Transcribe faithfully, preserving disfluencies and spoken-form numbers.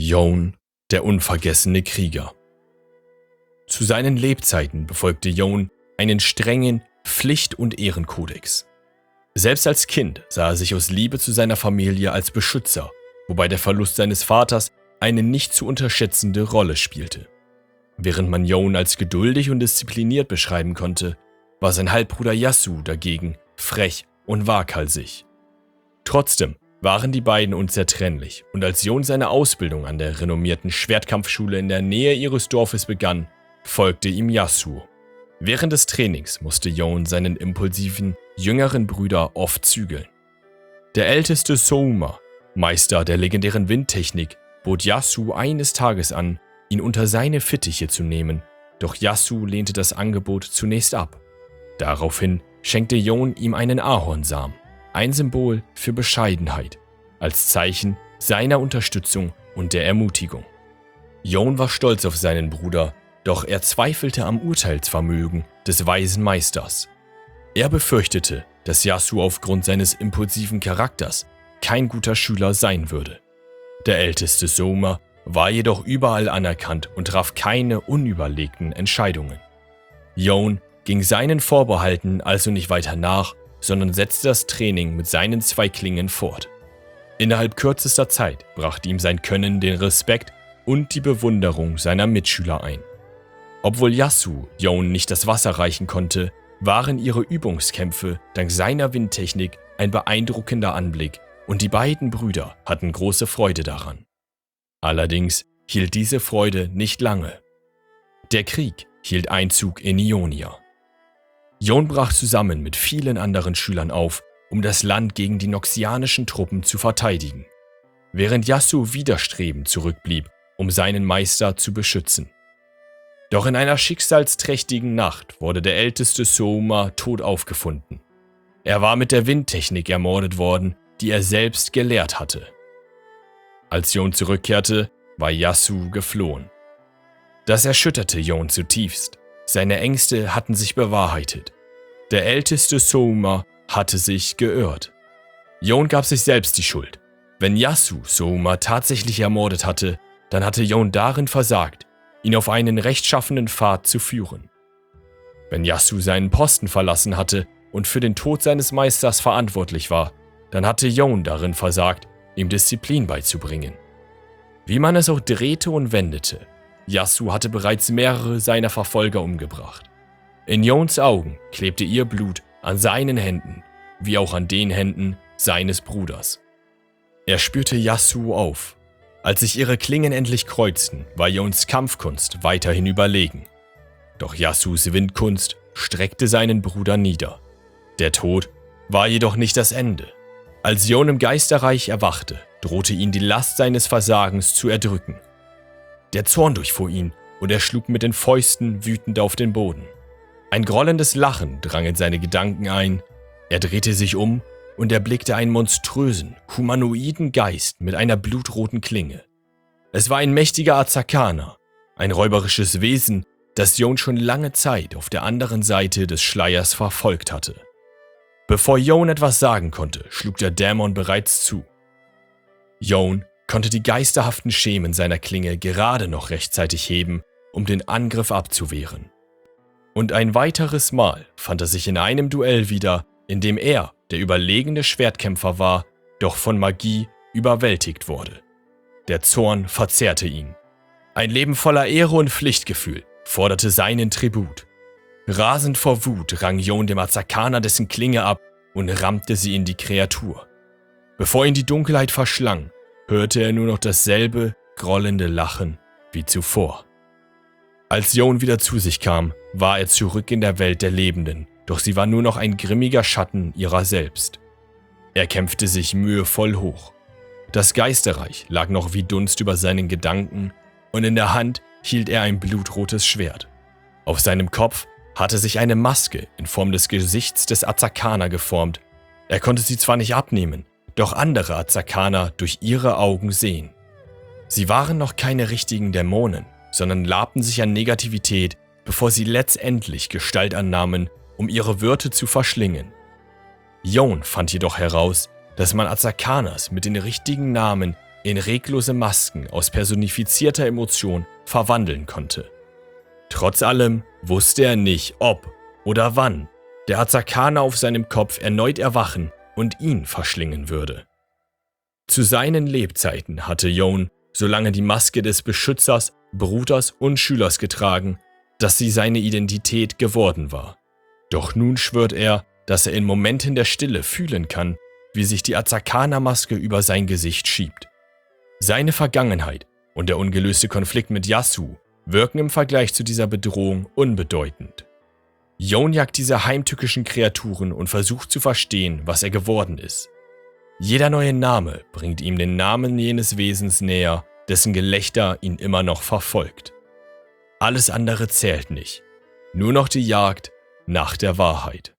Yohn, der unvergessene Krieger. Zu seinen Lebzeiten befolgte Yohn einen strengen Pflicht- und Ehrenkodex. Selbst als Kind sah er sich aus Liebe zu seiner Familie als Beschützer, wobei der Verlust seines Vaters eine nicht zu unterschätzende Rolle spielte. Während man Yohn als geduldig und diszipliniert beschreiben konnte, war sein Halbbruder Yasu dagegen frech und waghalsig. Trotzdem waren die beiden unzertrennlich, und als Yohn seine Ausbildung an der renommierten Schwertkampfschule in der Nähe ihres Dorfes begann, folgte ihm Yasu. Während des Trainings musste Yohn seinen impulsiven, jüngeren Bruder oft zügeln. Der älteste Souma, Meister der legendären Windtechnik, bot Yasu eines Tages an, ihn unter seine Fittiche zu nehmen, doch Yasu lehnte das Angebot zunächst ab. Daraufhin schenkte Yohn ihm einen Ahornsamen, ein Symbol für Bescheidenheit, als Zeichen seiner Unterstützung und der Ermutigung. Yohn war stolz auf seinen Bruder, doch er zweifelte am Urteilsvermögen des weisen Meisters. Er befürchtete, dass Yasu aufgrund seines impulsiven Charakters kein guter Schüler sein würde. Der älteste Souma war jedoch überall anerkannt und traf keine unüberlegten Entscheidungen. Yohn ging seinen Vorbehalten also nicht weiter nach, sondern setzte das Training mit seinen zwei Klingen fort. Innerhalb kürzester Zeit brachte ihm sein Können den Respekt und die Bewunderung seiner Mitschüler ein. Obwohl Yasu Yohn nicht das Wasser reichen konnte, waren ihre Übungskämpfe dank seiner Windtechnik ein beeindruckender Anblick, und die beiden Brüder hatten große Freude daran. Allerdings hielt diese Freude nicht lange. Der Krieg hielt Einzug in Ionia. Yohn brach zusammen mit vielen anderen Schülern auf, um das Land gegen die noxianischen Truppen zu verteidigen, während Yasu widerstrebend zurückblieb, um seinen Meister zu beschützen. Doch in einer schicksalsträchtigen Nacht wurde der älteste Souma tot aufgefunden. Er war mit der Windtechnik ermordet worden, die er selbst gelehrt hatte. Als Yohn zurückkehrte, war Yasu geflohen. Das erschütterte Yohn zutiefst. Seine Ängste hatten sich bewahrheitet. Der älteste Souma hatte sich geirrt. Yohn gab sich selbst die Schuld. Wenn Yasu Souma tatsächlich ermordet hatte, dann hatte Yohn darin versagt, ihn auf einen rechtschaffenen Pfad zu führen. Wenn Yasu seinen Posten verlassen hatte und für den Tod seines Meisters verantwortlich war, dann hatte Yohn darin versagt, ihm Disziplin beizubringen. Wie man es auch drehte und wendete, Yasu hatte bereits mehrere seiner Verfolger umgebracht. In Yohns Augen klebte ihr Blut an seinen Händen, wie auch an den Händen seines Bruders. Er spürte Yasu auf. Als sich ihre Klingen endlich kreuzten, war Yohns Kampfkunst weiterhin überlegen. Doch Yasus Windkunst streckte seinen Bruder nieder. Der Tod war jedoch nicht das Ende. Als Yohn im Geisterreich erwachte, drohte ihn die Last seines Versagens zu erdrücken. Der Zorn durchfuhr ihn und er schlug mit den Fäusten wütend auf den Boden. Ein grollendes Lachen drang in seine Gedanken ein. Er drehte sich um und erblickte einen monströsen, humanoiden Geist mit einer blutroten Klinge. Es war ein mächtiger Azakana, ein räuberisches Wesen, das Yohn schon lange Zeit auf der anderen Seite des Schleiers verfolgt hatte. Bevor Yohn etwas sagen konnte, schlug der Dämon bereits zu. Yohn konnte die geisterhaften Schemen seiner Klinge gerade noch rechtzeitig heben, um den Angriff abzuwehren. Und ein weiteres Mal fand er sich in einem Duell wieder, in dem er, der überlegene Schwertkämpfer war, doch von Magie überwältigt wurde. Der Zorn verzehrte ihn. Ein Leben voller Ehre und Pflichtgefühl forderte seinen Tribut. Rasend vor Wut rang Yohn dem Azakana dessen Klinge ab und rammte sie in die Kreatur. Bevor ihn die Dunkelheit verschlang, hörte er nur noch dasselbe grollende Lachen wie zuvor. Als Yohn wieder zu sich kam, war er zurück in der Welt der Lebenden, doch sie war nur noch ein grimmiger Schatten ihrer selbst. Er kämpfte sich mühevoll hoch. Das Geisterreich lag noch wie Dunst über seinen Gedanken und in der Hand hielt er ein blutrotes Schwert. Auf seinem Kopf hatte sich eine Maske in Form des Gesichts des Azakana geformt. Er konnte sie zwar nicht abnehmen, doch andere Azakana durch ihre Augen sehen. Sie waren noch keine richtigen Dämonen, sondern labten sich an Negativität, bevor sie letztendlich Gestalt annahmen, um ihre Wirte zu verschlingen. Yohn fand jedoch heraus, dass man Azakanas mit den richtigen Namen in reglose Masken aus personifizierter Emotion verwandeln konnte. Trotz allem wusste er nicht, ob oder wann der Azarkaner auf seinem Kopf erneut erwachen und ihn verschlingen würde. Zu seinen Lebzeiten hatte Yohn so lange die Maske des Beschützers, Bruders und Schülers getragen, dass sie seine Identität geworden war. Doch nun schwört er, dass er in Momenten der Stille fühlen kann, wie sich die Azarkaner-Maske über sein Gesicht schiebt. Seine Vergangenheit und der ungelöste Konflikt mit Yasu wirken im Vergleich zu dieser Bedrohung unbedeutend. Yohn jagt diese heimtückischen Kreaturen und versucht zu verstehen, was er geworden ist. Jeder neue Name bringt ihm den Namen jenes Wesens näher, dessen Gelächter ihn immer noch verfolgt. Alles andere zählt nicht, nur noch die Jagd nach der Wahrheit.